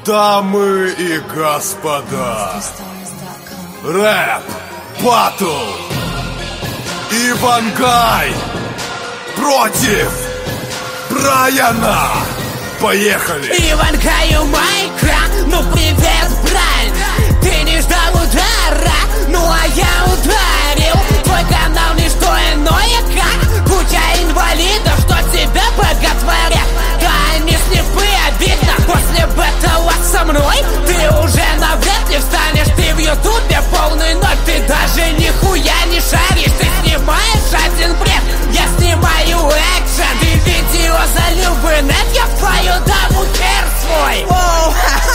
Дамы и господа, рэп, батл, Ивангай против Брайана. Поехали! Ивангаю майка, ну привет, Брайан. Ты не ждал удара, ну а я ударил. Твой канал не что иное, как куча инвалидов, что тебя боготворят. Да они слепы, обидно. После бэтла со мной ты уже навряд ли встанешь. Ты в ютубе полный ноль, ты даже нихуя не шаришь. Ты снимаешь один бред, я снимаю экшен. Ты видео залил в инет, я в твою даму хер свой. Оу,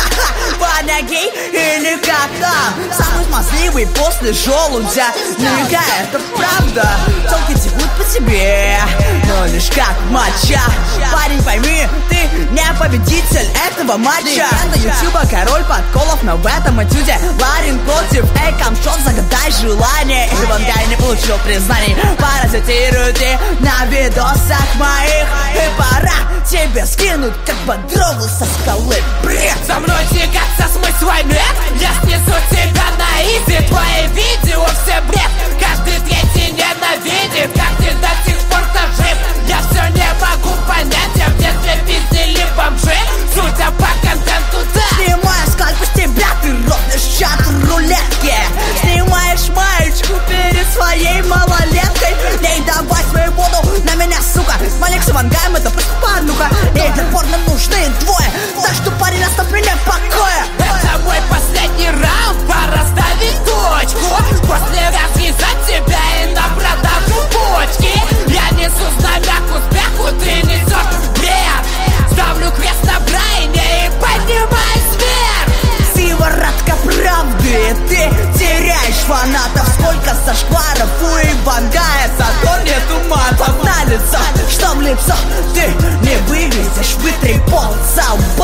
Ванагей или как там? Самый смазливый после желудя. Наверняка это правда. Толки текут по тебе, но лишь как моча. Парень, пойми, ты не победитель этого матча. Легенда ютуба, король подколов, но в этом этюде Ларин против Экамшот. Загадай желание, Ивангай не получил признаний. Паразитируйте на видосах моих, и пора тебе скинуть, как бодрову со скалы. Бред! Со мной тягаться смысл войны. Я снесу тебя на изи. Твои видео все бред. Каждый третий ненавидит. Как ты до сих пор-то жив? Я все не могу понять. Я в детстве пиздили бомжи. Судя по контенту, да. Снимаю скальп с тебя, ты ровнешь чат рулетки. Снимаешь маечку перед своей малолеткой. Не давай свою воду на меня, сука. Малик с Ивангаем, это просто падлюка. И для порно нужны двое, так что, парень, оставь меня в покое. Это мой последний раунд, пора ставить точку. После развязать тебя и на продажу почки. Я несу знамя к успеху, ты несешь бред. Ставлю крест на Брайане и поднимаюсь вверх. Сиворотка правды, ты теряешь фанатов. Сколько зашкваров у Ивангая, зато нету матов на лицо. Что в лицо ты не выглядишь, вытри пол со лба.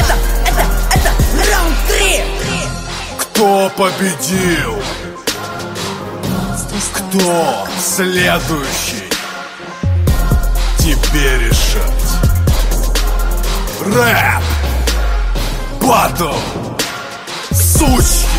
Это раунд 3. Кто победил? Кто следующий? Тебе решать. Рэп, батл, сучки.